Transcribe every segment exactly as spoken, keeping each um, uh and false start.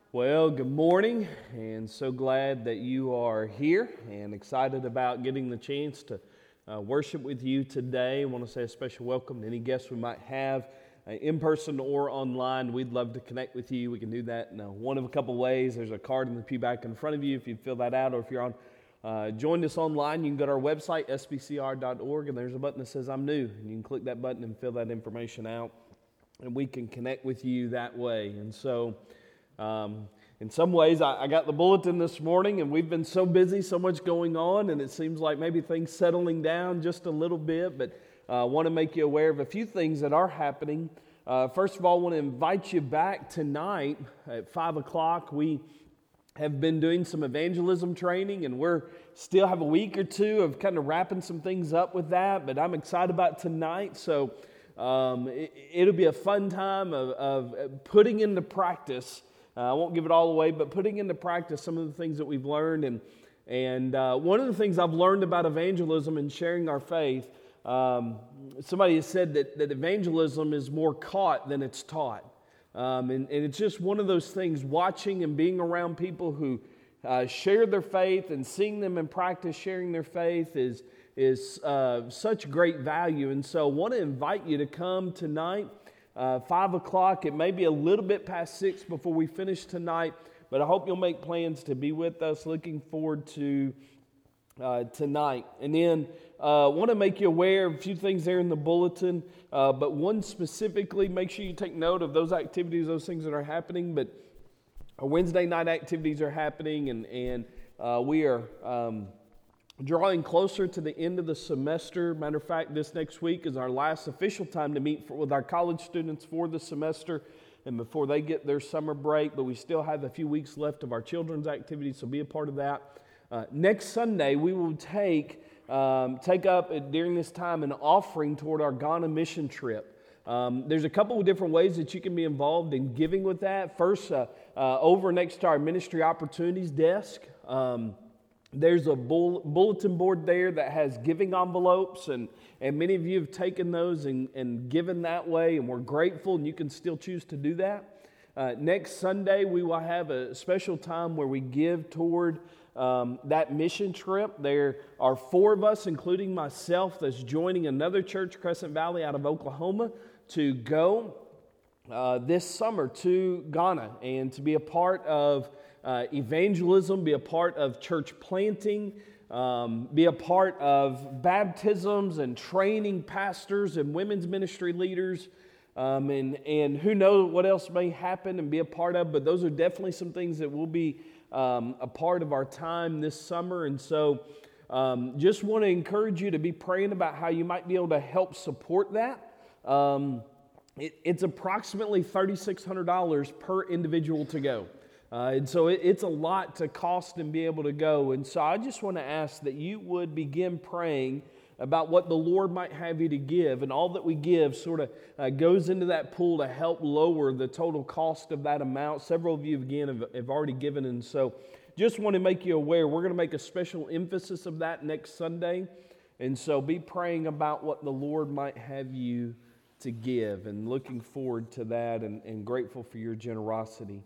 Well, good morning, and so glad that you are here and excited about getting the chance to uh, worship with you today. I want to say a special welcome to any guests we might have uh, in person or online. We'd love to connect with you. We can do that in uh, one of a couple ways. There's a card in the pew back in front of you if you fill that out, or if you're on uh, joined us online, you can go to our website, s b c r dot org, and there's a button that says I'm new, and you can click that button and fill that information out, and we can connect with you that way. And so Um, in some ways, I, I got the bulletin this morning, and we've been so busy, so much going on, and it seems like maybe things settling down just a little bit, but I uh, want to make you aware of a few things that are happening. Uh, first of all, I want to invite you back tonight at five o'clock. We have been doing some evangelism training, and we're still have a week or two of kind of wrapping some things up with that, but I'm excited about tonight, so um, it, it'll be a fun time of, of putting into practice. Uh, I won't give it all away, but putting into practice some of the things that we've learned. And and uh, one of the things I've learned about evangelism and sharing our faith, um, somebody has said that, that evangelism is more caught than it's taught. Um, and, and it's just one of those things, watching and being around people who uh, share their faith and seeing them in practice sharing their faith is, is uh, such great value. And so I want to invite you to come tonight. Uh, five o'clock, it may be a little bit past six before we finish tonight, but I hope you'll make plans to be with us. Looking forward to uh, tonight. And then I uh, want to make you aware of a few things there in the bulletin, uh, but one specifically, make sure you take note of those activities, those things that are happening. But our Wednesday night activities are happening, and, and uh, we are Um, drawing closer to the end of the semester. Matter of fact, this next week is our last official time to meet for, with our college students for the semester and before they get their summer break, but we still have a few weeks left of our children's activities, so be a part of that. Uh, next Sunday, we will take um, take up uh, during this time an offering toward our Ghana mission trip. Um, there's a couple of different ways that you can be involved in giving with that. First, uh, uh, over next to our ministry opportunities desk, um, There's a bull, bulletin board there that has giving envelopes, and, and many of you have taken those and, and given that way, and we're grateful, and you can still choose to do that. Uh, next Sunday, we will have a special time where we give toward um, that mission trip. There are four of us, including myself, that's joining another church, Crescent Valley, out of Oklahoma, to go uh, this summer to Ghana and to be a part of Uh, evangelism, be a part of church planting, um, be a part of baptisms and training pastors and women's ministry leaders, um, and, and who knows what else may happen and be a part of, but those are definitely some things that will be um, a part of our time this summer. And so um, just want to encourage you to be praying about how you might be able to help support that. Um, it, it's approximately three thousand six hundred dollars per individual to go. Uh, and so it, it's a lot to cost and be able to go. And so I just want to ask that you would begin praying about what the Lord might have you to give. And all that we give sort of uh, goes into that pool to help lower the total cost of that amount. Several of you, again, have, have already given. And so just want to make you aware, we're going to make a special emphasis of that next Sunday. And so be praying about what the Lord might have you to give. And looking forward to that, and, and grateful for your generosity.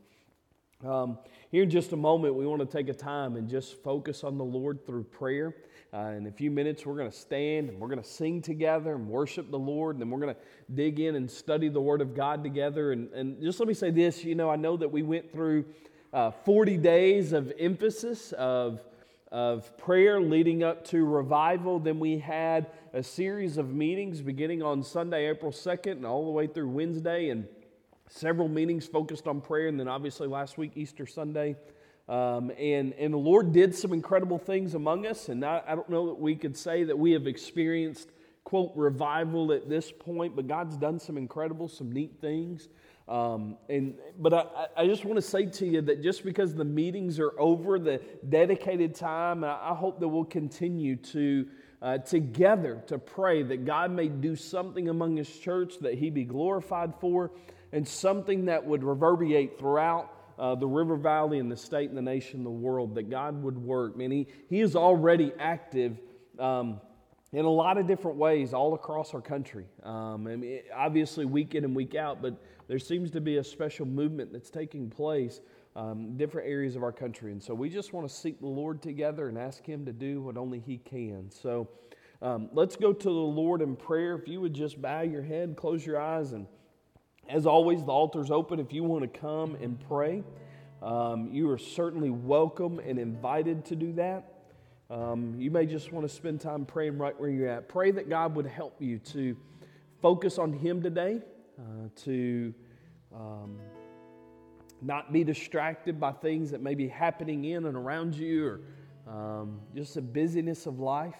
Um, here in just a moment, we want to take a time and just focus on the Lord through prayer. Uh, in a few minutes, we're going to stand and we're going to sing together and worship the Lord, and then we're going to dig in and study the Word of God together. And, and just let me say this, you know, I know that we went through uh, forty days of emphasis of, of prayer leading up to revival. Then we had a series of meetings beginning on Sunday, April second, and all the way through Wednesday, and several meetings focused on prayer, and then obviously last week, Easter Sunday. Um, and, and the Lord did some incredible things among us, and I, I don't know that we could say that we have experienced, quote, revival at this point, but God's done some incredible, some neat things. Um, and But I, I just want to say to you that just because the meetings are over, the dedicated time, I, I hope that we'll continue to Uh, together to pray that God may do something among His church that He be glorified for, and something that would reverberate throughout uh, the River Valley and the state and the nation, the world, that God would work. Man, He, he is already active um, in a lot of different ways all across our country. Um, I mean, obviously week in and week out, but there seems to be a special movement that's taking place um, different areas of our country. And so we just want to seek the Lord together and ask Him to do what only He can. So um, let's go to the Lord in prayer. If you would just bow your head, close your eyes, and as always, the altar's open. If you want to come and pray, um, you are certainly welcome and invited to do that. Um, you may just want to spend time praying right where you're at. Pray that God would help you to focus on Him today, uh, to um, not be distracted by things that may be happening in and around you, or um, just the busyness of life.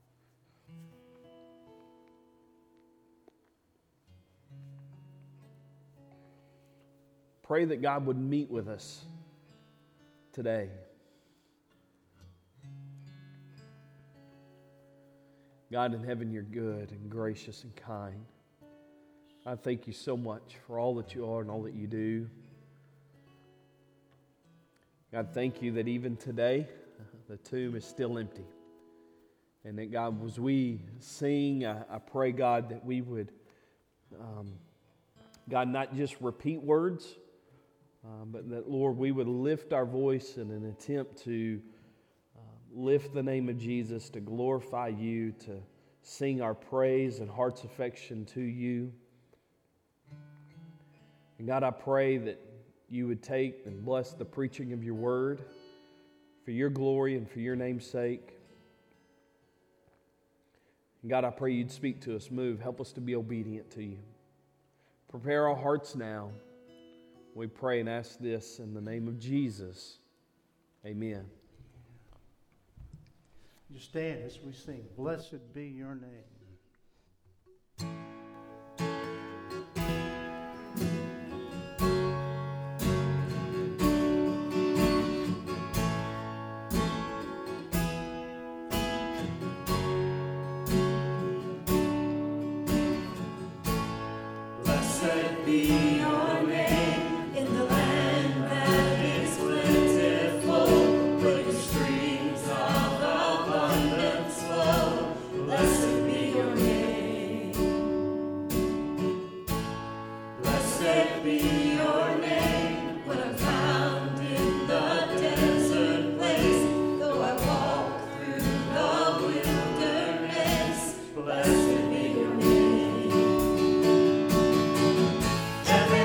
Pray that God would meet with us today. God in heaven, you're good and gracious and kind. I thank you so much for all that you are and all that you do. God, thank you that even today, the tomb is still empty. And that, God, as we sing, I, I pray, God, that we would, um, God, not just repeat words, uh, but that, Lord, we would lift our voice in an attempt to lift the name of Jesus, to glorify you, to sing our praise and heart's affection to you. And God, I pray that you would take and bless the preaching of your word for your glory and for your name's sake. And God, I pray you'd speak to us, move, help us to be obedient to you. Prepare our hearts now. We pray and ask this in the name of Jesus. Amen. You stand as we sing, "Blessed be your name." Blessed be your name in the land that is plentiful, where the streams of abundance flow. Blessed be your name. Blessed be your name when I'm found in the desert place. Though I walk through the wilderness, blessed be your name. Every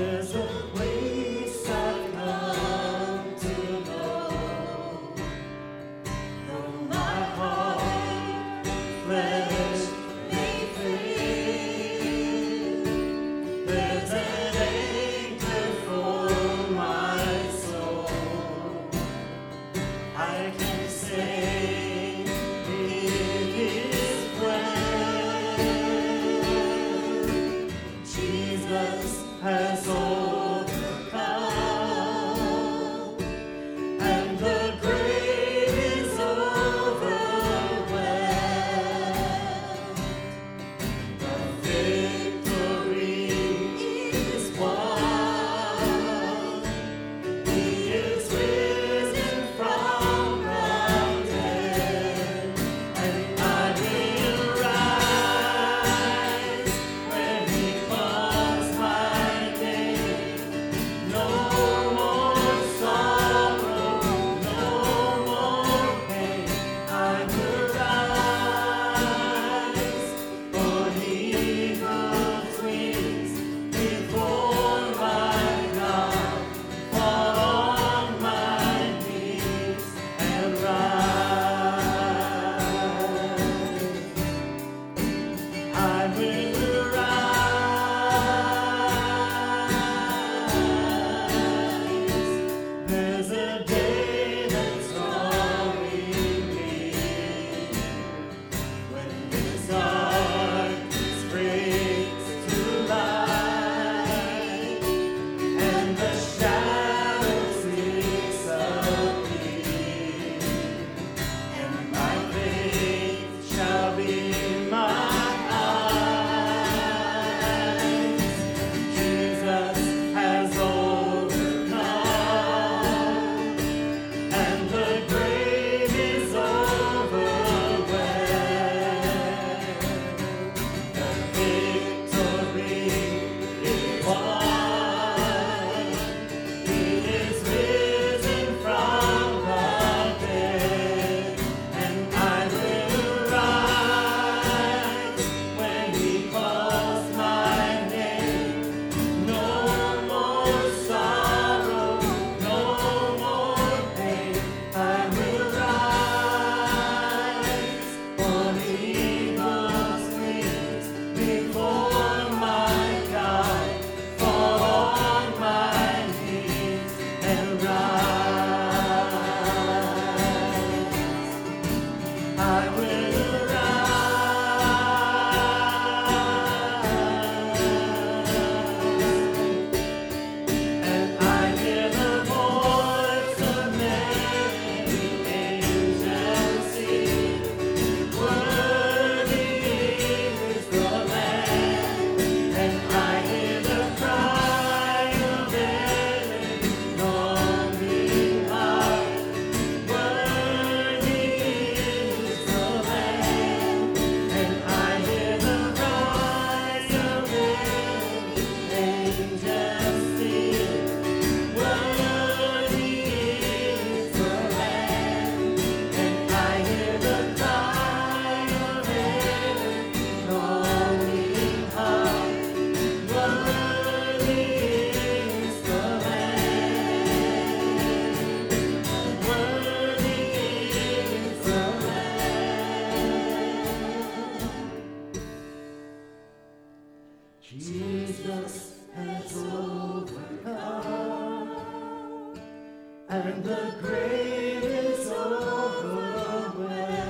and the grave is overwhelmed.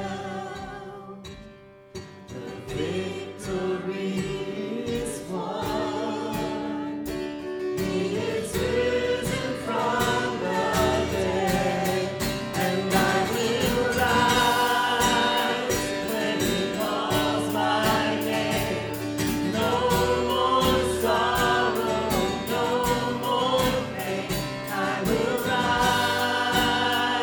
The victory is won. He is risen from the dead, and I will rise when He calls my name. No more sorrow, no more pain. I will rise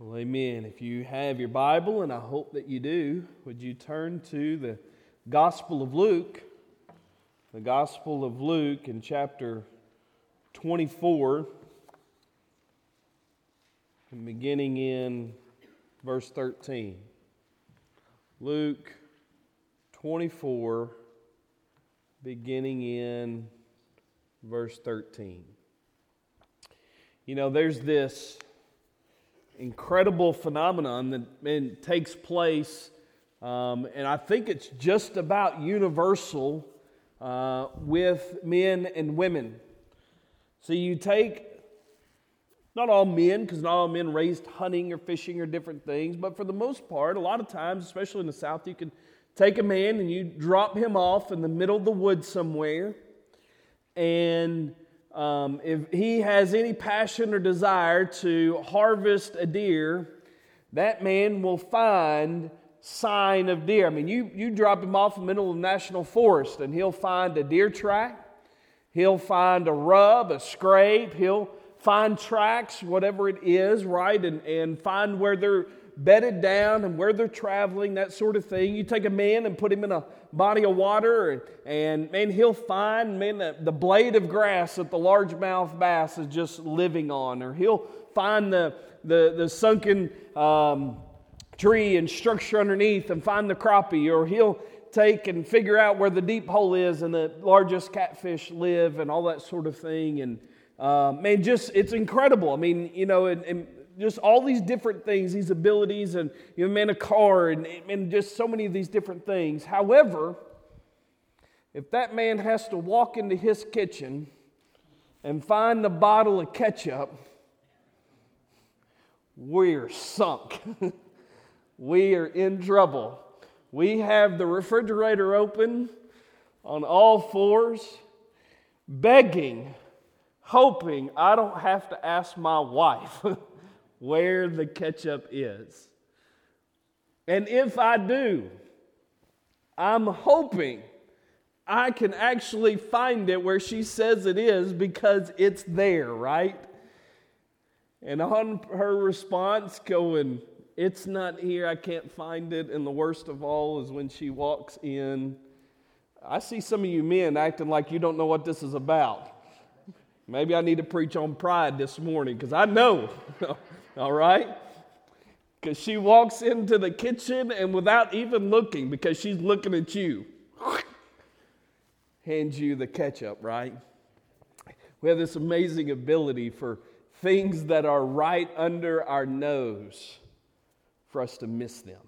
Well, amen. If you have your Bible, and I hope that you do, would you turn to the Gospel of Luke, the Gospel of Luke in chapter twenty-four, and beginning in verse thirteen. Luke twenty-four, beginning in verse thirteen. You know, there's this incredible phenomenon that man, takes place, um, and I think it's just about universal uh, with men and women. So you take, not all men, because not all men raised hunting or fishing or different things, but for the most part, a lot of times, especially in the South, you can take a man and you drop him off in the middle of the woods somewhere, and Um, if he has any passion or desire to harvest a deer, that man will find sign of deer. I mean, you, you drop him off in the middle of the national forest and he'll find a deer track, he'll find a rub, a scrape, he'll find tracks, whatever it is, right, and, and find where they're bedded down and where they're traveling, that sort of thing. You take a man and put him in a body of water, and, and man, he'll find man the, the blade of grass that the largemouth bass is just living on, or he'll find the the, the sunken um, tree and structure underneath and find the crappie, or he'll take and figure out where the deep hole is and the largest catfish live and all that sort of thing. And uh, man, just it's incredible. I mean, you know, and, and just all these different things, these abilities, and you know, man, a car, and, and just so many of these different things. However, if that man has to walk into his kitchen and find the bottle of ketchup, we're sunk. We are in trouble. We have the refrigerator open on all fours, begging, hoping I don't have to ask my wife where the ketchup is. And if I do, I'm hoping I can actually find it where she says it is, because it's there, right? And on her response going, it's not here, I can't find it. And the worst of all is when she walks in, I see some of you men acting like you don't know what this is about. Maybe I need to preach on pride this morning, because I know. All right? Because she walks into the kitchen and without even looking, because she's looking at you, hands you the ketchup, right? We have this amazing ability for things that are right under our nose for us to miss them.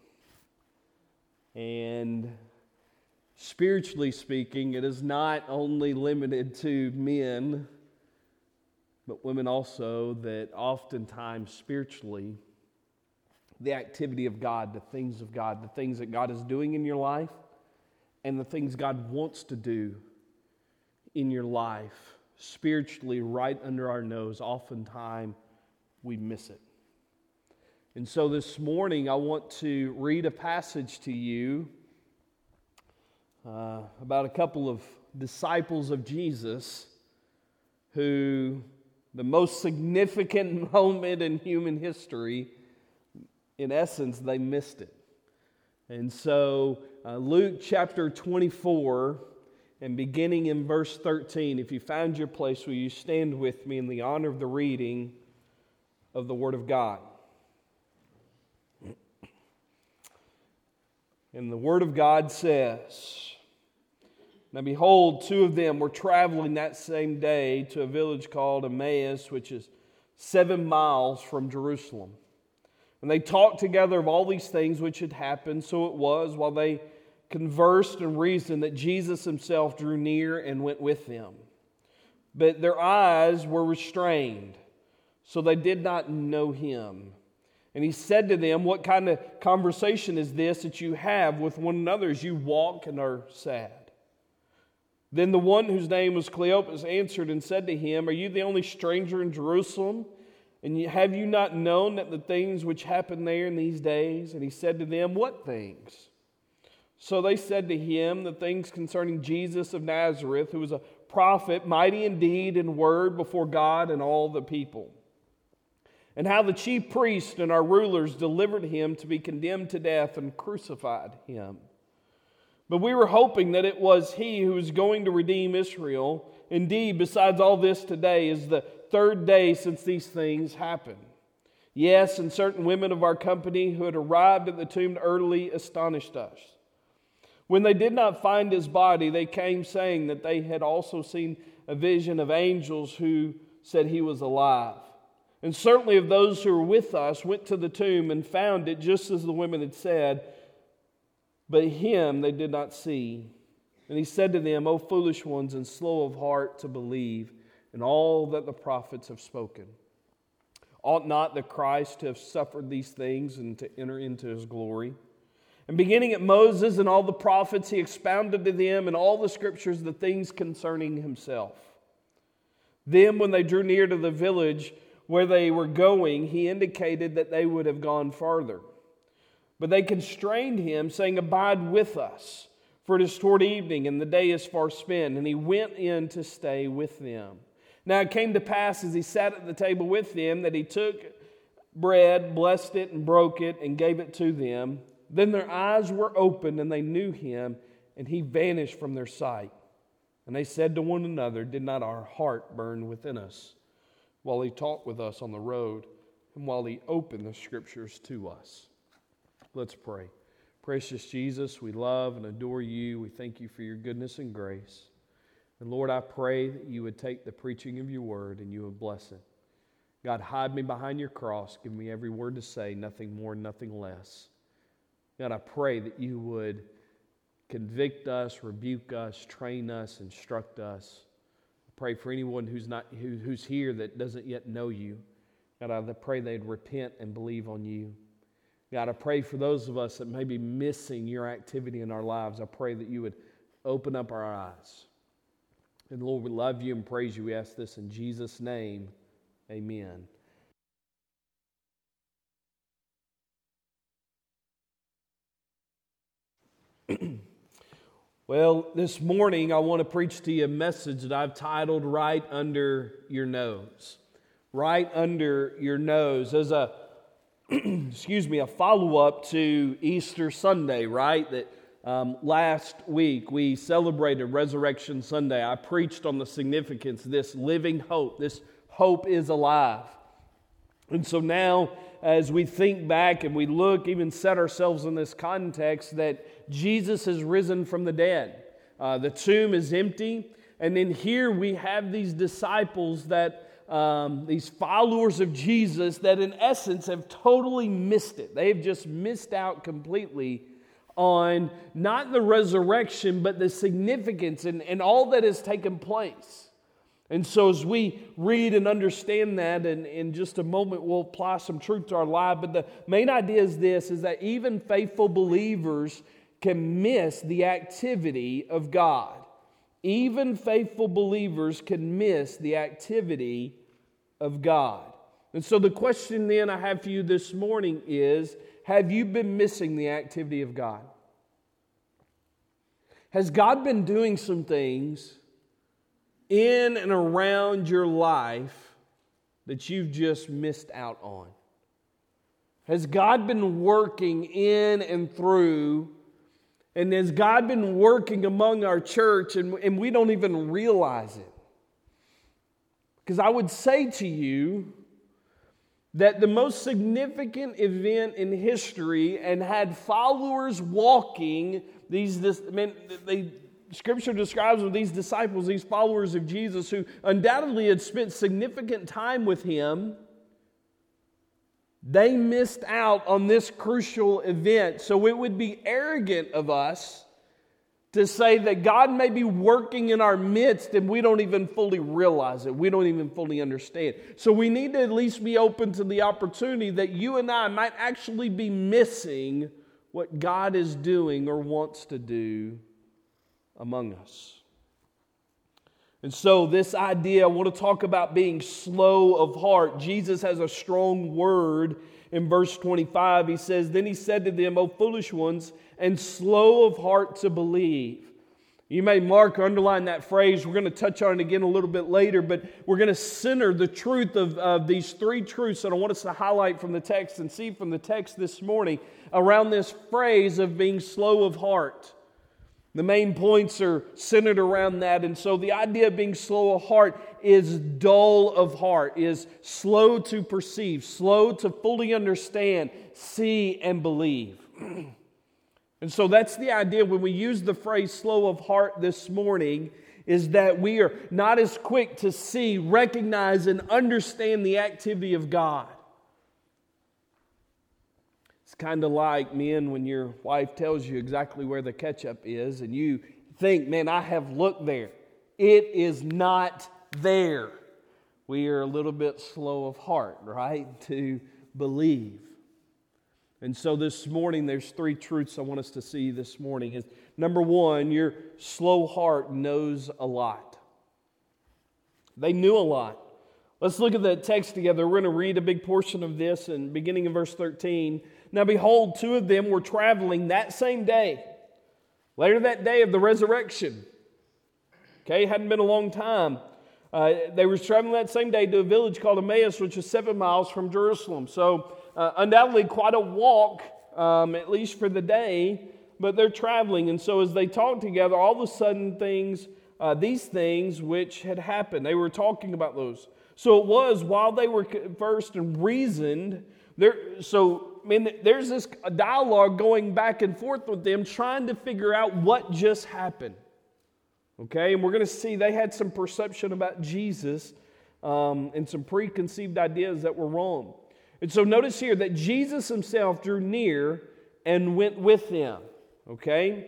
And spiritually speaking, it is not only limited to men, but women also, that oftentimes spiritually, the activity of God, the things of God, the things that God is doing in your life, and the things God wants to do in your life, spiritually right under our nose, oftentimes we miss it. And so this morning I want to read a passage to you uh, about a couple of disciples of Jesus who, the most significant moment in human history, in essence, they missed it. And so uh, Luke chapter twenty-four, and beginning in verse thirteen, if you found your place, will you stand with me in the honor of the reading of the Word of God? And the Word of God says, "Now behold, two of them were traveling that same day to a village called Emmaus, which is seven miles from Jerusalem. And they talked together of all these things which had happened. So it was, while they conversed and reasoned, that Jesus himself drew near and went with them. But their eyes were restrained, so they did not know him. And he said to them, 'What kind of conversation is this that you have with one another as you walk and are sad?' Then the one whose name was Cleopas answered and said to him, 'Are you the only stranger in Jerusalem? And have you not known that the things which happen there in these days?' And he said to them, 'What things?' So they said to him, 'The things concerning Jesus of Nazareth, who was a prophet, mighty in deed and word before God and all the people. and how the chief priests and our rulers delivered him to be condemned to death and crucified him. But we were hoping that it was he who was going to redeem Israel. Indeed, besides all this, today is the third day since these things happened. Yes, and certain women of our company who had arrived at the tomb early astonished us. When they did not find his body, they came saying that they had also seen a vision of angels who said he was alive. And certainly of those who were with us went to the tomb and found it just as the women had said, but him they did not see. And he said to them, O foolish ones and slow of heart to believe in all that the prophets have spoken. Ought not the Christ to have suffered these things and to enter into his glory? And beginning at Moses and all the prophets, he expounded to them in all the scriptures the things concerning himself. Then when they drew near to the village where they were going, he indicated that they would have gone farther. But they constrained him, saying, Abide with us, for it is toward evening, and the day is far spent. And he went in to stay with them. Now it came to pass, as he sat at the table with them, that he took bread, blessed it, and broke it, and gave it to them. Then their eyes were opened, and they knew him, and he vanished from their sight. And they said to one another, Did not our heart burn within us while he talked with us on the road, and while he opened the scriptures to us? Let's pray. Precious Jesus, we love and adore you. We thank you for your goodness and grace. And Lord, I pray that you would take the preaching of your word and you would bless it. God, hide me behind your cross. Give me every word to say, nothing more, nothing less. God, I pray that you would convict us, rebuke us, train us, instruct us. I pray for anyone who's not who, who's here that doesn't yet know you. God, I pray they'd repent and believe on you. God, I pray for those of us that may be missing your activity in our lives. I pray that you would open up our eyes. And Lord, we love you and praise you. We ask this in Jesus' name. Amen. Well, this morning I want to preach to you a message that I've titled Right Under Your Nose. Right under your nose. As a excuse me, a follow-up to Easter Sunday, right? That um, last week we celebrated Resurrection Sunday. I preached on the significance of this living hope. This hope is alive. And so now, as we think back and we look, even set ourselves in this context that Jesus has risen from the dead. Uh, the tomb is empty. And then here we have these disciples that Um, these followers of Jesus that in essence have totally missed it. They've just missed out completely on not the resurrection, but the significance and, and all that has taken place. And so as we read and understand that, and in just a moment we'll apply some truth to our life, but the main idea is this, is that even faithful believers can miss the activity of God. Even faithful believers can miss the activity of God. And so the question then I have for you this morning is, have you been missing the activity of God? Has God been doing some things in and around your life that you've just missed out on? Has God been working in and through? And has God been working among our church and, and we don't even realize it? Because I would say to you that the most significant event in history and had followers walking these, this, I mean, they, Scripture describes them, these disciples, these followers of Jesus who undoubtedly had spent significant time with Him. They missed out on this crucial event. So it would be arrogant of us to say that God may be working in our midst and we don't even fully realize it. We don't even fully understand. So we need to at least be open to the opportunity that you and I might actually be missing what God is doing or wants to do among us. And so this idea, I want to talk about being slow of heart. Jesus has a strong word in verse twenty-five. He says, Then he said to them, O foolish ones, and slow of heart to believe. You may mark or underline that phrase. We're going to touch on it again a little bit later, but we're going to center the truth of, of these three truths that I want us to highlight from the text and see from the text this morning around this phrase of being slow of heart. The main points are centered around that. And so the idea of being slow of heart is dull of heart, is slow to perceive, slow to fully understand, see, and believe. And so that's the idea when we use the phrase slow of heart this morning, is that we are not as quick to see, recognize, and understand the activity of God. It's kind of like, men, when your wife tells you exactly where the ketchup is and you think, man, I have looked there. It is not there. We are a little bit slow of heart, right, to believe. And so this morning, there's three truths I want us to see this morning. Is number one, your slow heart knows a lot. They knew a lot. Let's look at that text together. We're going to read a big portion of this, and beginning in verse thirteen. Now behold, two of them were traveling that same day, later that day of the resurrection. Okay, it hadn't been a long time. Uh, they were traveling that same day to a village called Emmaus, which is seven miles from Jerusalem. So uh, undoubtedly quite a walk, um, at least for the day, but they're traveling. And so as they talked together, all of a sudden things, uh, these things which had happened, they were talking about those. So it was while they were conversed and reasoned, there, so I mean, there's this dialogue going back and forth with them, trying to figure out what just happened. Okay, and we're going to see they had some perception about Jesus um, and some preconceived ideas that were wrong. And so notice here that Jesus himself drew near and went with them. Okay,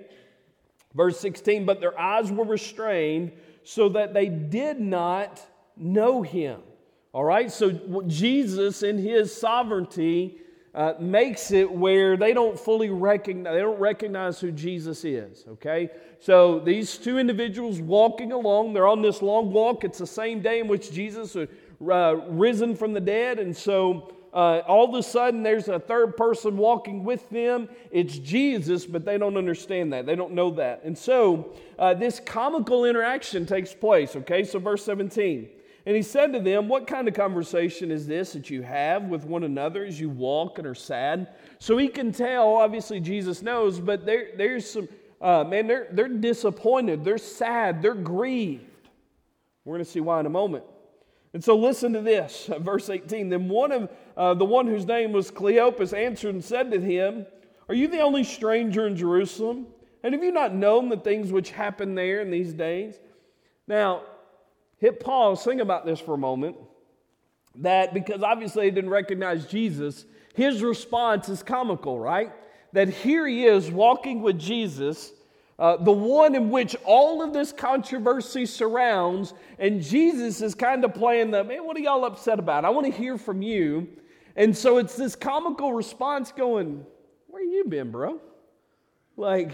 verse sixteen, but their eyes were restrained so that they did not know him. All right, so Jesus in his sovereignty uh, makes it where they don't fully recognize, they don't recognize who Jesus is. Okay, so these two individuals walking along, they're on this long walk. It's the same day in which Jesus had uh, risen from the dead, and so uh, all of a sudden there's a third person walking with them. It's Jesus, but they don't understand that. They don't know that, and so uh, this comical interaction takes place. Okay, so verse seventeen. And he said to them, what kind of conversation is this that you have with one another as you walk and are sad? So he can tell, obviously Jesus knows, but there, there's some, uh, man, they're, they're disappointed, they're sad, they're grieved. We're going to see why in a moment. And so listen to this, verse eighteen. Then one of, uh, the one whose name was Cleopas answered and said to him, are you the only stranger in Jerusalem? And have you not known the things which happen there in these days? Now, hit pause, think about this for a moment, that because obviously they didn't recognize Jesus, his response is comical, right? That here he is walking with Jesus, uh, the one in which all of this controversy surrounds, and Jesus is kind of playing the, man, what are y'all upset about? I want to hear from you. And so it's this comical response going, where you been, bro? Like,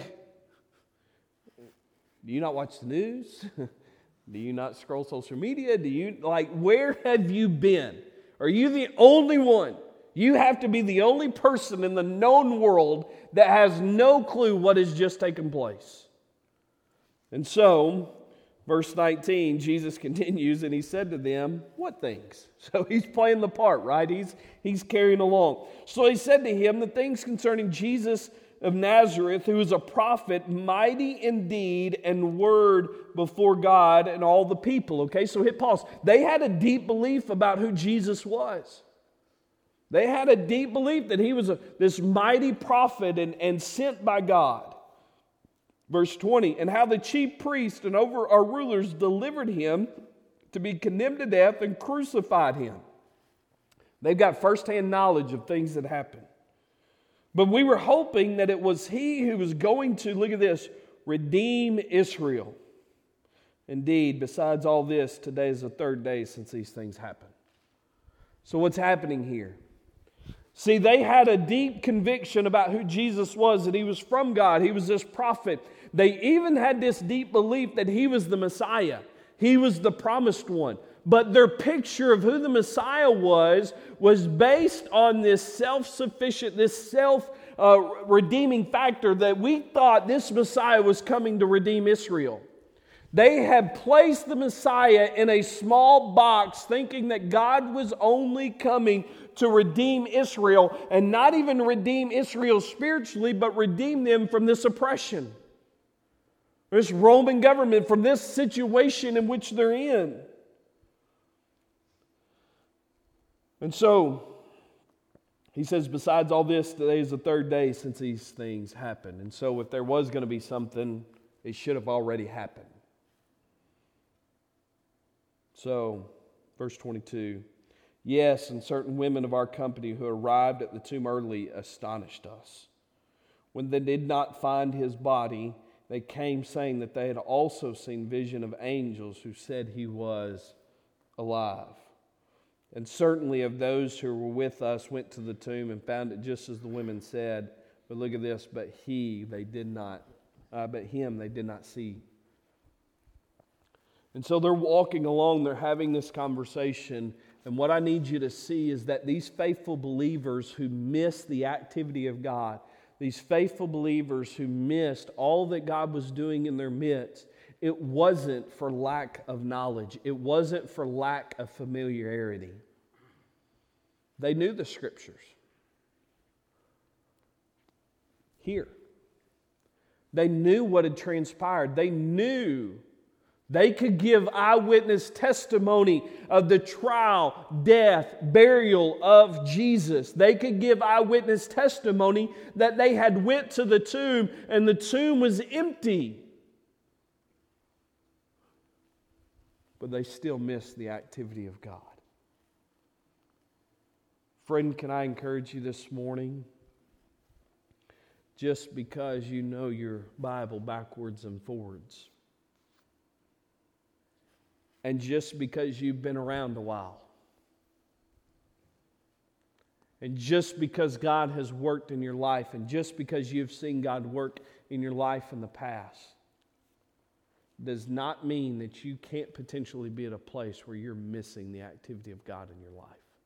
do you not watch the news? Do you not scroll social media? Do you, like, where have you been? Are you the only one? You have to be the only person in the known world that has no clue what has just taken place. And so, verse nineteen, Jesus continues and he said to them, what things? So he's playing the part, right? He's, he's carrying along. So he said to him, the things concerning Jesus of Nazareth, who is a prophet, mighty in deed and word before God and all the people. Okay, so hit pause. They had a deep belief about who Jesus was. They had a deep belief that he was a, this mighty prophet and, and sent by God. Verse twenty, and how the chief priests and over our rulers delivered him to be condemned to death and crucified him. They've got firsthand knowledge of things that happened. But we were hoping that it was he who was going to, look at this, redeem Israel. Indeed, besides all this, today is the third day since these things happened. So what's happening here? See, they had a deep conviction about who Jesus was, that he was from God. He was this prophet. They even had this deep belief that he was the Messiah. He was the promised one. But their picture of who the Messiah was, was based on this self-sufficient, this self, uh, redeeming factor that we thought this Messiah was coming to redeem Israel. They had placed the Messiah in a small box, thinking that God was only coming to redeem Israel, and not even redeem Israel spiritually, but redeem them from this oppression, this Roman government, from this situation in which they're in. And so, he says, besides all this, today is the third day since these things happened. And so if there was going to be something, it should have already happened. So, verse twenty-two, yes, and certain women of our company who arrived at the tomb early astonished us. When they did not find his body, they came saying that they had also seen vision of angels who said he was alive. And certainly of those who were with us went to the tomb and found it just as the women said. But look at this, but he, they did not, uh, but him they did not see. And so they're walking along, they're having this conversation. And what I need you to see is that these faithful believers who missed the activity of God, these faithful believers who missed all that God was doing in their midst, it wasn't for lack of knowledge. It wasn't for lack of familiarity. They knew the Scriptures. Here. They knew what had transpired. They knew they could give eyewitness testimony of the trial, death, burial of Jesus. They could give eyewitness testimony that they had went to the tomb and the tomb was empty. But they still missed the activity of God. Friend, can I encourage you this morning? Just because you know your Bible backwards and forwards, and just because you've been around a while, and just because God has worked in your life, and just because you've seen God work in your life in the past, does not mean that you can't potentially be at a place where you're missing the activity of God in your life.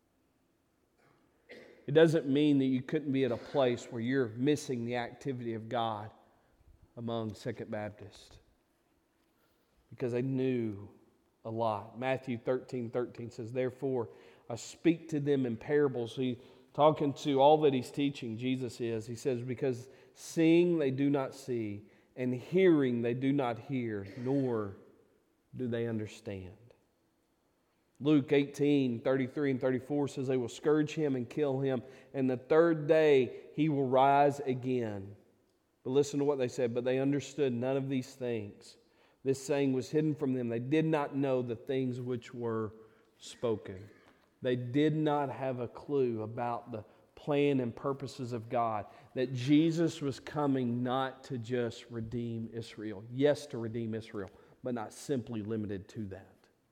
It doesn't mean that you couldn't be at a place where you're missing the activity of God among Second Baptist, because they knew a lot. Matthew thirteen thirteen says, therefore, I speak to them in parables. He talking to all that he's teaching, Jesus is. He says, because seeing they do not see, and hearing they do not hear, nor do they understand. Luke eighteen thirty-three and thirty-four says, they will scourge him and kill him, and the third day he will rise again. But listen to what they said, but they understood none of these things. This saying was hidden from them. They did not know the things which were spoken. They did not have a clue about the plan and purposes of God, that Jesus was coming not to just redeem Israel. Yes, to redeem Israel, but not simply limited to that.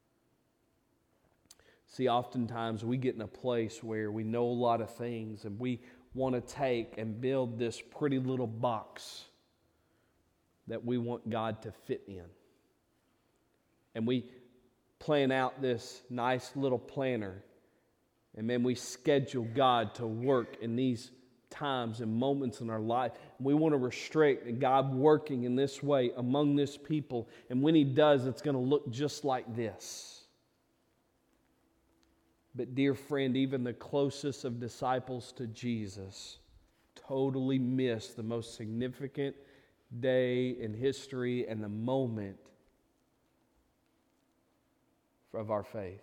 See, oftentimes we get in a place where we know a lot of things and we want to take and build this pretty little box that we want God to fit in. And we plan out this nice little planner, and then we schedule God to work in these times and moments in our life. We want to restrict God working in this way among this people, and when He does, it's going to look just like this. But dear friend, even the closest of disciples to Jesus totally missed the most significant day in history and the moment of our faith.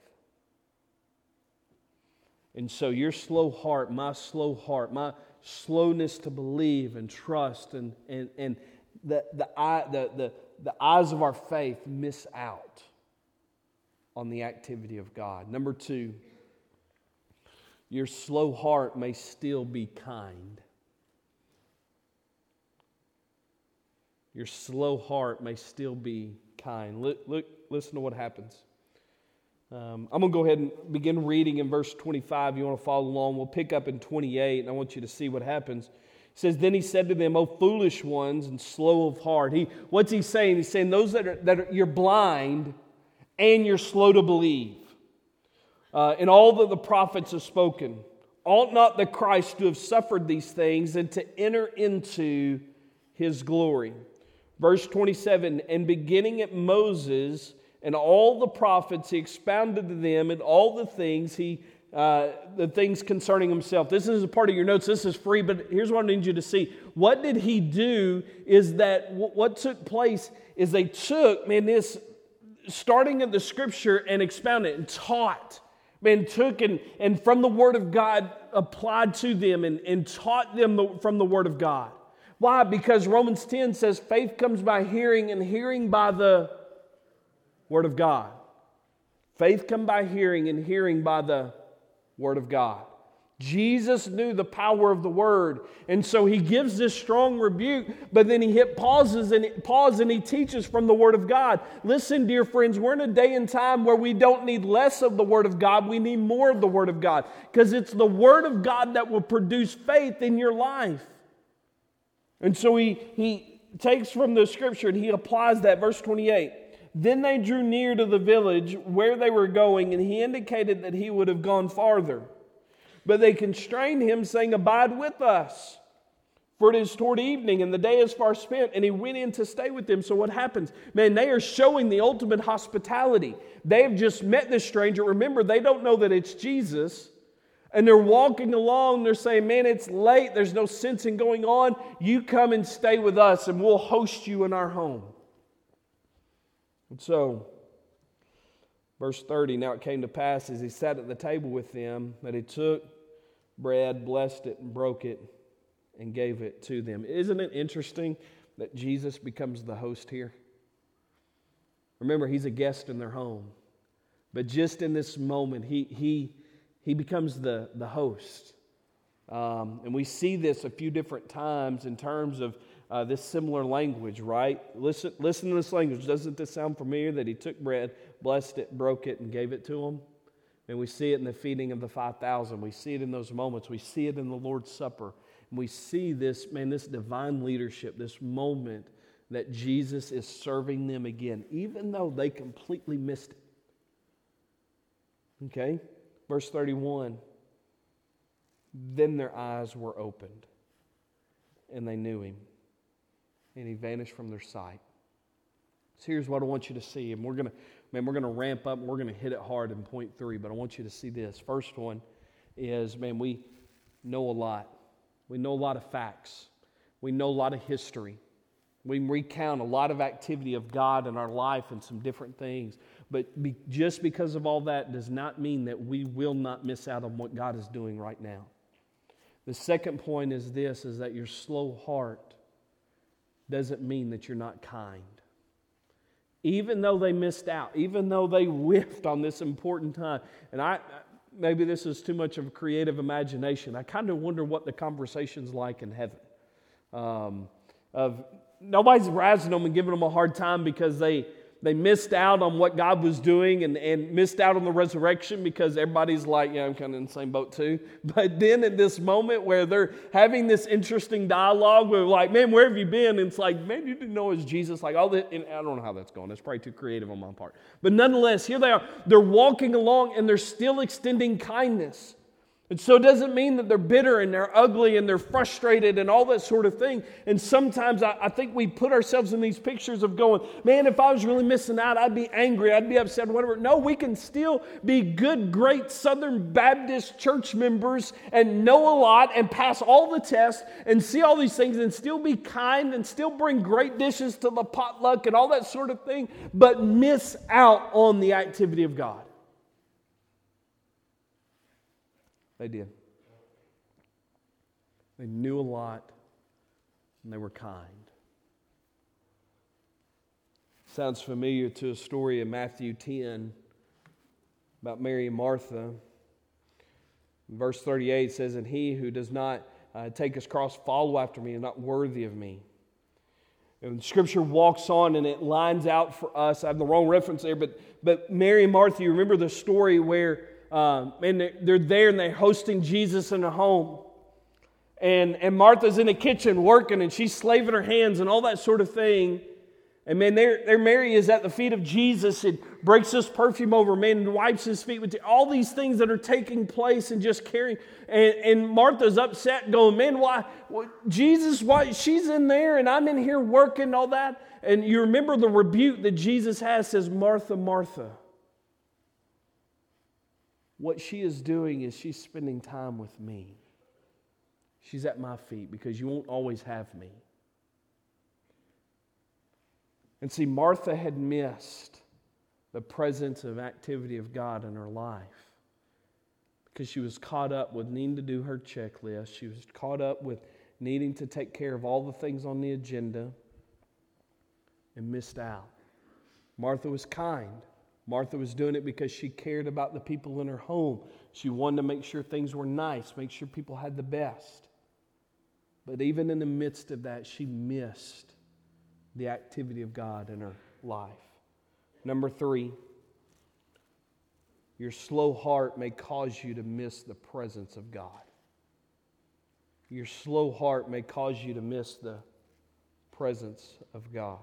And so your slow heart, my slow heart, my slowness to believe and trust, and, and, and the, the, eye, the, the, the eyes of our faith miss out on the activity of God. Number two, your slow heart may still be kind. Your slow heart may still be kind. Look, look listen to what happens. Um, I'm going to go ahead and begin reading in verse twenty-five. You want to follow along? We'll pick up in twenty-eight, and I want you to see what happens. It says, then he said to them, O foolish ones and slow of heart. He, what's he saying? He's saying those that are, that are, you're blind and you're slow to believe. Uh, and all that the prophets have spoken. ought not the Christ to have suffered these things and to enter into His glory? Verse twenty-seven, and beginning at Moses and all the prophets, He expounded to them and all the things He uh, the things concerning Himself. This is a part of your notes. This is free, but here's what I need you to see. What did He do is that w- what took place is they took, man, this starting at the Scripture and expounded and taught. Man, took and, and from the Word of God applied to them and, and taught them the, from the Word of God. Why? Because Romans ten says faith comes by hearing and hearing by the Word of God. Faith comes by hearing and hearing by the Word of God. Jesus knew the power of the Word, and so He gives this strong rebuke, but then He hit pauses and pause and He teaches from the Word of God. Listen, dear friends, we're in a day and time where we don't need less of the Word of God, we need more of the Word of God, because it's the Word of God that will produce faith in your life. And so he, he takes from the Scripture and he applies that. Verse twenty-eight. Then they drew near to the village where they were going, and He indicated that He would have gone farther. But they constrained Him, saying, Abide with us, for it is toward evening, and the day is far spent. And He went in to stay with them. So what happens? Man, they are showing the ultimate hospitality. They have just met this stranger. Remember, they don't know that it's Jesus. And they're walking along, they're saying, man, it's late, there's no sense in going on. You come and stay with us, and we'll host you in our home. And so, verse thirty, now it came to pass as He sat at the table with them, that He took bread, blessed it, and broke it, and gave it to them. Isn't it interesting that Jesus becomes the host here? Remember, He's a guest in their home. But just in this moment, He... he He becomes the, the host. Um, and we see this a few different times in terms of uh, this similar language, right? Listen, listen to this language. Doesn't this sound familiar? That He took bread, blessed it, broke it, and gave it to them? And we see it in the feeding of the five thousand. We see it in those moments. We see it in the Lord's Supper. And we see this, man, this divine leadership, this moment that Jesus is serving them again, even though they completely missed it. Okay? Verse thirty-one, then their eyes were opened, and they knew Him, and He vanished from their sight. So here's what I want you to see, and we're gonna, man, we're gonna ramp up, and we're gonna hit it hard in point three. But I want you to see this. First one is, man, we know a lot. We know a lot of facts. We know a lot of history. We recount a lot of activity of God in our life and some different things. But be, just because of all that does not mean that we will not miss out on what God is doing right now. The second point is this, is that your slow heart doesn't mean that you're not kind. Even though they missed out, even though they whiffed on this important time. And I maybe this is too much of a creative imagination. I kind of wonder what the conversation's like in heaven. Um, of nobody's razzing them and giving them a hard time because they they missed out on what God was doing and, and missed out on the resurrection, because everybody's like, yeah, I'm kind of in the same boat too. But then at this moment where they're having this interesting dialogue, we're like, man, where have you been? And it's like, man, you didn't know it was Jesus. Like all this, and I don't know how that's going. That's probably too creative on my part. But nonetheless, here they are. They're walking along and they're still extending kindness. And so it doesn't mean that they're bitter and they're ugly and they're frustrated and all that sort of thing. And sometimes I, I think we put ourselves in these pictures of going, man, if I was really missing out, I'd be angry, I'd be upset, whatever. No, we can still be good, great Southern Baptist church members and know a lot and pass all the tests and see all these things and still be kind and still bring great dishes to the potluck and all that sort of thing, but miss out on the activity of God. They did. They knew a lot, and they were kind. Sounds familiar to a story in Matthew ten about Mary and Martha. Verse thirty-eight says, and he who does not uh, take his cross follow after me is not worthy of me. And Scripture walks on and it lines out for us. I have the wrong reference there, but, but Mary and Martha, you remember the story where Um, and they're there and they're hosting Jesus in a home. And, and Martha's in the kitchen working and she's slaving her hands and all that sort of thing. And man, there, there Mary is at the feet of Jesus and breaks this perfume over him and wipes his feet with all these things that are taking place and just carrying. And, and Martha's upset going, man, why, Jesus, why, she's in there and I'm in here working and all that. And you remember the rebuke that Jesus has, says, Martha, Martha. What she is doing is she's spending time with me. She's at my feet because you won't always have me. And see, Martha had missed the presence of activity of God in her life because she was caught up with needing to do her checklist. She was caught up with needing to take care of all the things on the agenda and missed out. Martha was kind. Martha was doing it because she cared about the people in her home. She wanted to make sure things were nice, make sure people had the best. But even in the midst of that, she missed the activity of God in her life. Number three, your slow heart may cause you to miss the presence of God. Your slow heart may cause you to miss the presence of God.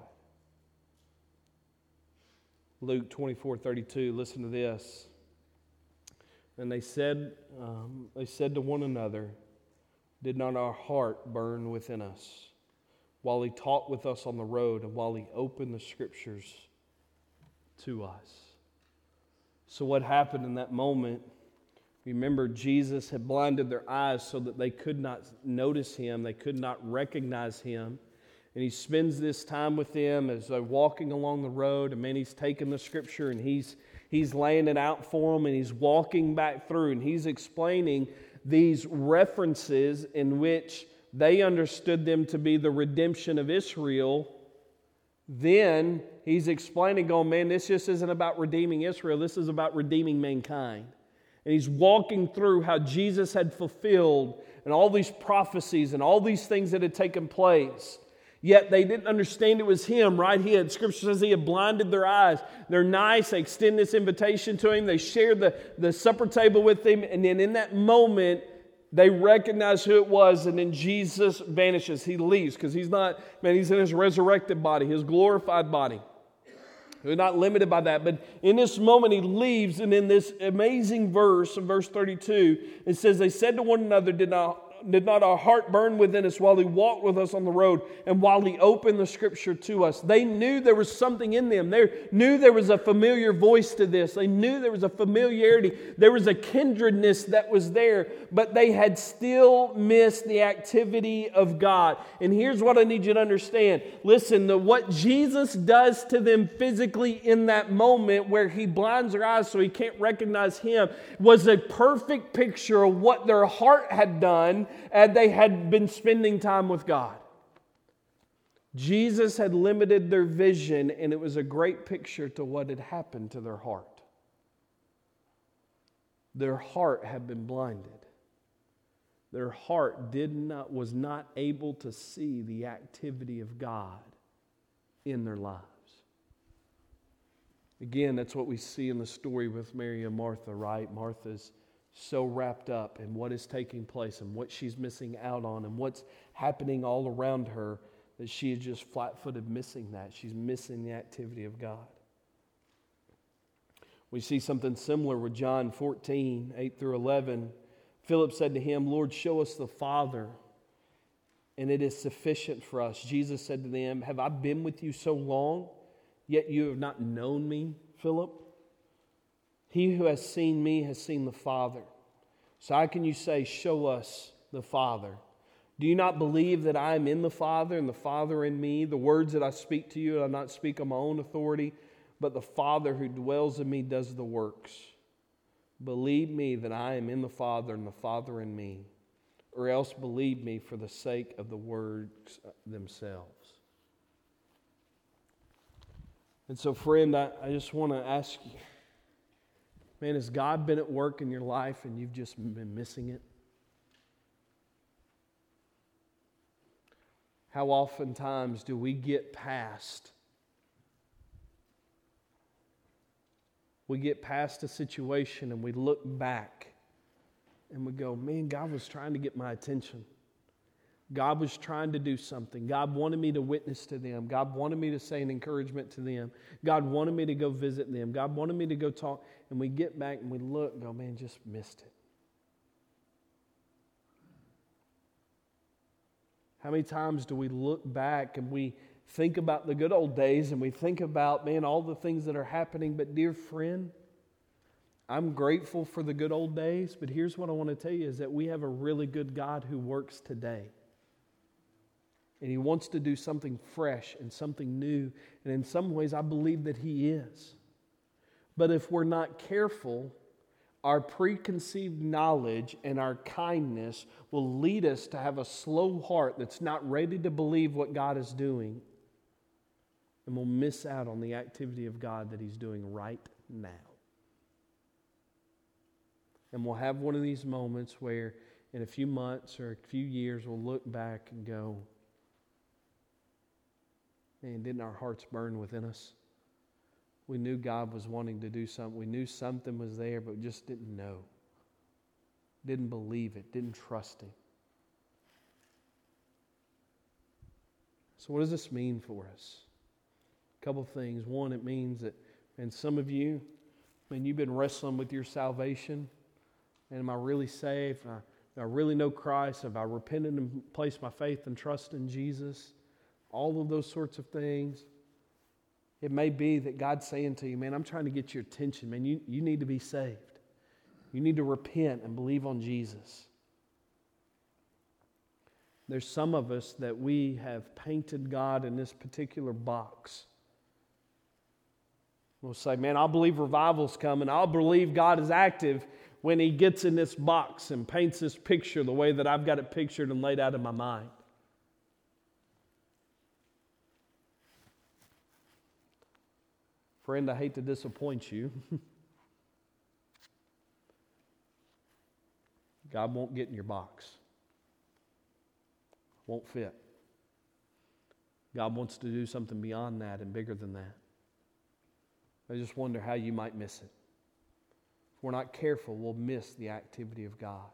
Luke twenty-four thirty-two, listen to this. And they said, um, they said to one another, did not our heart burn within us while he talked with us on the road and while he opened the Scriptures to us? So what happened in that moment? Remember, Jesus had blinded their eyes so that they could not notice him, they could not recognize him. And he spends this time with them as they're walking along the road. And man, he's taking the Scripture and he's, he's laying it out for them. And he's walking back through and he's explaining these references in which they understood them to be the redemption of Israel. Then he's explaining, going, man, this just isn't about redeeming Israel. This is about redeeming mankind. And he's walking through how Jesus had fulfilled and all these prophecies and all these things that had taken place. Yet they didn't understand it was him, right? He had, Scripture says he had blinded their eyes. They're nice. They extend this invitation to him. They share the, the supper table with him. And then in that moment, they recognize who it was. And then Jesus vanishes. He leaves because he's not, man, he's in his resurrected body, his glorified body. We're not limited by that. But in this moment, he leaves. And in this amazing verse, in verse thirty-two, it says, they said to one another, did not... Did not our heart burn within us while he walked with us on the road and while he opened the Scripture to us? They knew there was something in them. They knew there was a familiar voice to this. They knew there was a familiarity. There was a kindredness that was there, but they had still missed the activity of God. And here's what I need you to understand. Listen, the, what Jesus does to them physically in that moment where he blinds their eyes so he can't recognize him was a perfect picture of what their heart had done and they had been spending time with God. Jesus had limited their vision, and it was a great picture to what had happened to their heart. Their heart had been blinded. Their heart did not, was not able to see the activity of God in their lives. Again, that's what we see in the story with Mary and Martha, right? Martha's so wrapped up in what is taking place and what she's missing out on and what's happening all around her that she is just flat-footed missing that. She's missing the activity of God. We see something similar with John fourteen, eight through eleven. Philip said to him, Lord, show us the Father, and it is sufficient for us. Jesus said to them, have I been with you so long, yet you have not known me, Philip? He who has seen me has seen the Father. So how can you say, show us the Father? Do you not believe that I am in the Father and the Father in me? The words that I speak to you, I not speak on my own authority, but the Father who dwells in me does the works. Believe me that I am in the Father and the Father in me, or else believe me for the sake of the words themselves. And so, friend, I, I just want to ask you, man, has God been at work in your life and you've just been missing it? How oftentimes do we get past, we get past a situation and we look back and we go, man, God was trying to get my attention. God was trying to do something. God wanted me to witness to them. God wanted me to say an encouragement to them. God wanted me to go visit them. God wanted me to go talk. And we get back and we look and go, man, just missed it. How many times do we look back and we think about the good old days and we think about, man, all the things that are happening. But dear friend, I'm grateful for the good old days, but here's what I want to tell you is that we have a really good God who works today. And He wants to do something fresh and something new. And in some ways, I believe that He is. But if we're not careful, our preconceived knowledge and our kindness will lead us to have a slow heart that's not ready to believe what God is doing. And we'll miss out on the activity of God that He's doing right now. And we'll have one of these moments where in a few months or a few years we'll look back and go, man, didn't our hearts burn within us? We knew God was wanting to do something. We knew something was there, but we just didn't know. Didn't believe it. Didn't trust Him. So what does this mean for us? A couple of things. One, it means that, and some of you, man, you've been wrestling with your salvation. And am I really saved? I, do I really know Christ? Have I repented and placed my faith and trust in Jesus? All of those sorts of things. It may be that God's saying to you, man, I'm trying to get your attention. Man, you, you need to be saved. You need to repent and believe on Jesus. There's some of us that we have painted God in this particular box. We'll say, man, I'll believe revival's coming. I'll believe God is active when He gets in this box and paints this picture the way that I've got it pictured and laid out in my mind. Friend, I hate to disappoint you. God won't get in your box. Won't fit. God wants to do something beyond that and bigger than that. I just wonder how you might miss it. If we're not careful, we'll miss the activity of God.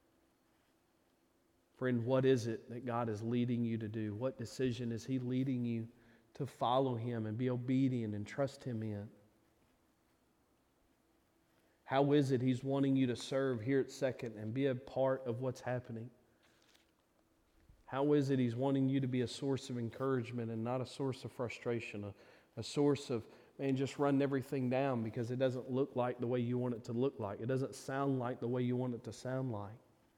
Friend, what is it that God is leading you to do? What decision is He leading you to follow Him and be obedient and trust Him in? How is it He's wanting you to serve here at Second and be a part of what's happening? How is it He's wanting you to be a source of encouragement and not a source of frustration, a, a source of, man, just run everything down because it doesn't look like the way you want it to look like. It doesn't sound like the way you want it to sound like.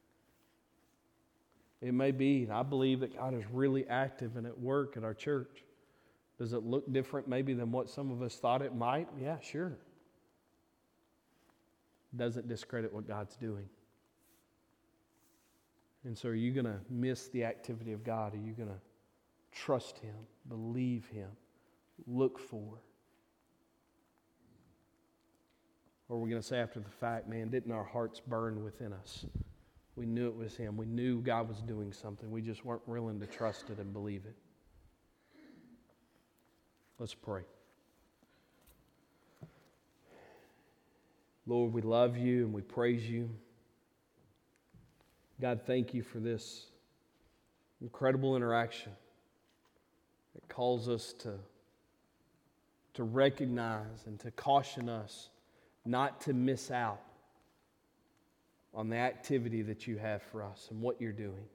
It may be, and I believe that God is really active and at work at our church. Does it look different maybe than what some of us thought it might? Yeah, sure. Doesn't discredit what God's doing. And so are you going to miss the activity of God? Are you going to trust Him, believe Him, look for? Or are we going to say after the fact, man, didn't our hearts burn within us? We knew it was Him. We knew God was doing something. We just weren't willing to trust it and believe it. Let's pray. Lord, we love You and we praise You. God, thank You for this incredible interaction. It calls us to, to recognize and to caution us not to miss out on the activity that You have for us and what You're doing.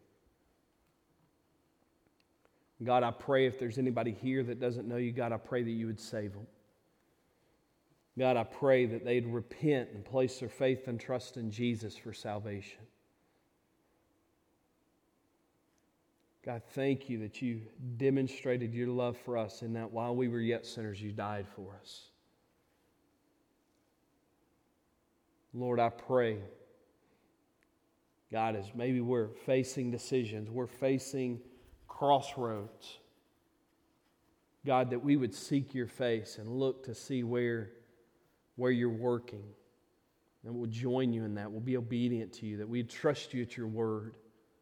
God, I pray if there's anybody here that doesn't know You, God, I pray that You would save them. God, I pray that they'd repent and place their faith and trust in Jesus for salvation. God, thank You that You demonstrated Your love for us in that while we were yet sinners, You died for us. Lord, I pray, God, as maybe we're facing decisions, we're facing crossroads, God, that we would seek Your face and look to see where, where You're working. And we'll join You in that. We'll be obedient to You, that we'd trust You at Your word.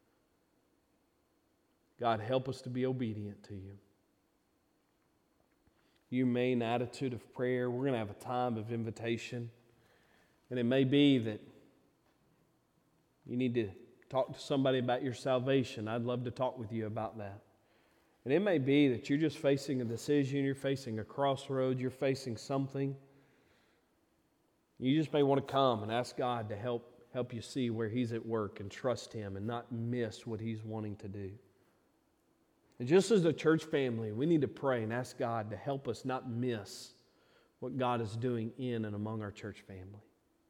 God, help us to be obedient to You. You main attitude of prayer. We're going to have a time of invitation. And it may be that you need to talk to somebody about your salvation, I'd love to talk with you about that. And it may be that you're just facing a decision, you're facing a crossroad, you're facing something. You just may want to come and ask God to help help you see where He's at work and trust Him and not miss what He's wanting to do. And just as a church family, we need to pray and ask God to help us not miss what God is doing in and among our church family.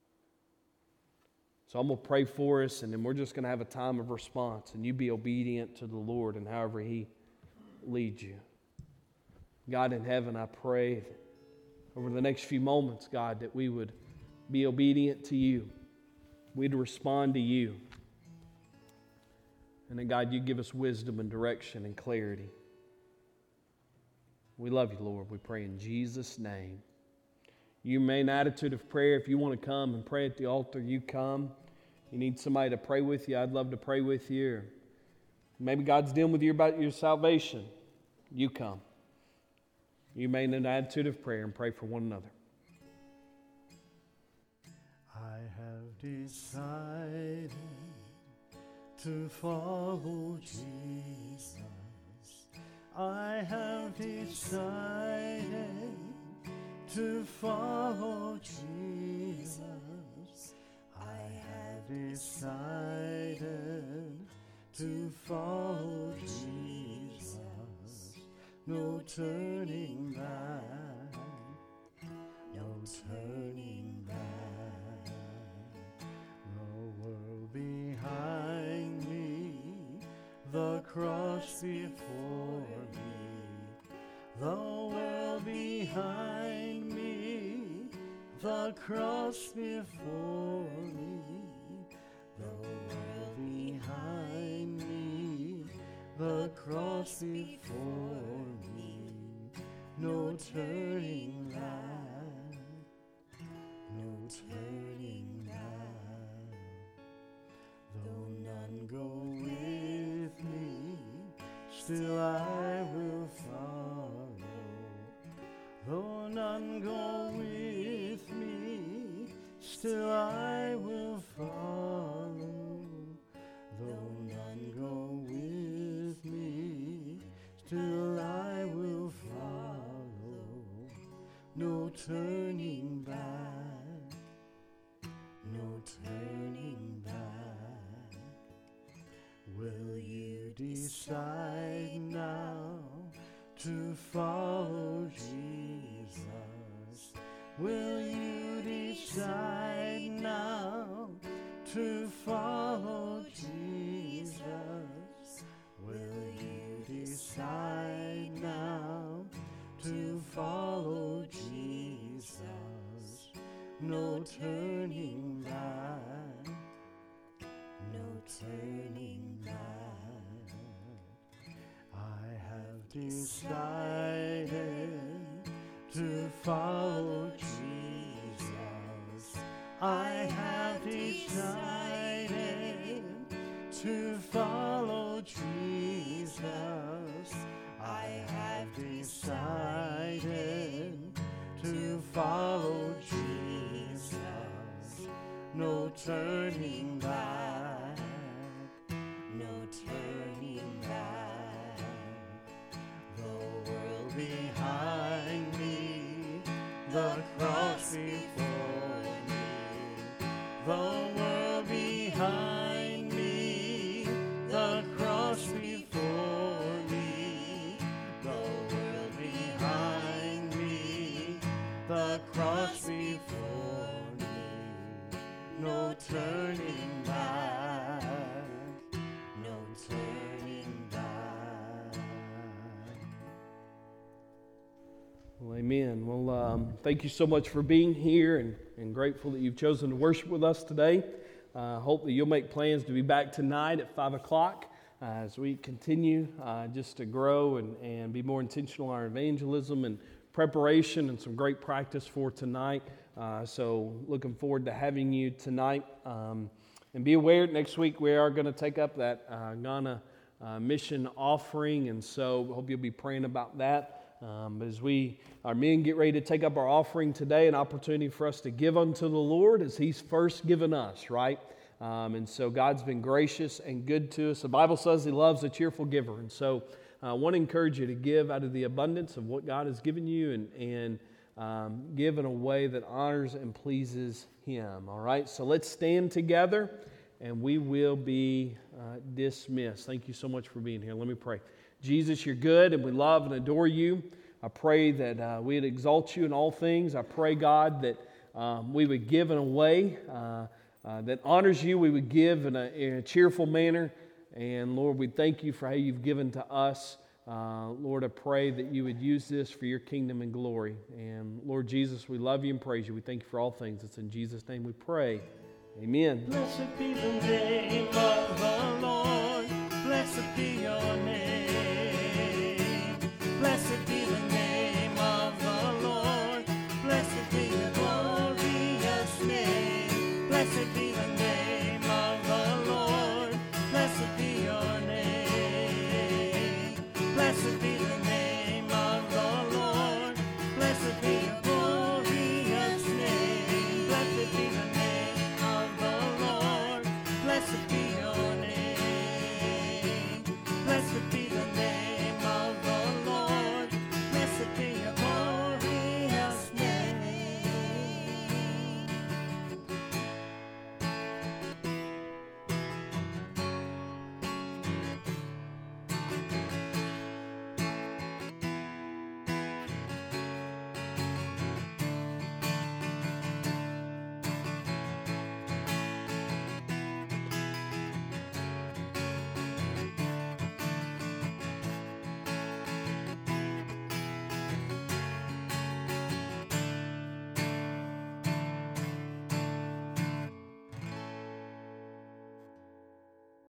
So I'm going to pray for us, and then we're just going to have a time of response, and you be obedient to the Lord and however He leads you. God in heaven, I pray that over the next few moments, God, that we would be obedient to You. We'd respond to You. And that, God, You give us wisdom and direction and clarity. We love You, Lord. We pray in Jesus' name. You may an attitude of prayer. If you want to come and pray at the altar, you come. You need somebody to pray with you, I'd love to pray with you. Maybe God's dealing with you about your salvation. You come. You may in an attitude of prayer and pray for one another. I have decided to follow Jesus. I have decided to follow Jesus. I have decided to follow Jesus. No turning back, no turning back. The world behind me, the cross before me, the world behind me, the cross before me, the world behind me, the cross before me, no turning back, no turning back. Though none go with me, still I will follow. Though none go with me, still I will follow. Though none go with me, still I will follow. No turning back, no turning back. Will you decide now to follow Jesus? Will you decide now to follow Jesus? Will you decide now to follow Jesus? No turning back, no turning back. I have decided to follow Jesus. I have decided to follow Jesus. I have decided to follow Jesus. No turning back, no turning back. The world behind me, the cross before me, the world behind me, the cross before me, the world behind me, the cross before me, no turning back, no turning back. Well, amen. Well, um, thank you so much for being here, and, and grateful that you've chosen to worship with us today. I uh, hope that you'll make plans to be back tonight at five o'clock uh, as we continue uh, just to grow and, and be more intentional in our evangelism and preparation and some great practice for tonight. Uh, so looking forward to having you tonight. Um, and be aware, next week we are going to take up that uh, Ghana uh, mission offering, and so hope you'll be praying about that. Um, as we, our men, get ready to take up our offering today, an opportunity for us to give unto the Lord as He's first given us, right? Um, and so God's been gracious and good to us. The Bible says He loves a cheerful giver. And so I want to encourage you to give out of the abundance of what God has given you and, and um, give in a way that honors and pleases Him. All right, so let's stand together and we will be uh, dismissed. Thank you so much for being here. Let me pray. Jesus, you're good and we love and adore you. I pray that uh, we'd exalt you in all things. I pray, God, that um, we would give in a way uh, uh, that honors you. We would give in a, in a cheerful manner. And Lord, we thank you for how you've given to us. Uh, Lord, I pray that you would use this for your kingdom and glory. And Lord Jesus, we love you and praise you. We thank you for all things. It's in Jesus' name we pray. Amen. Blessed be the name of the Lord. Blessed be your name.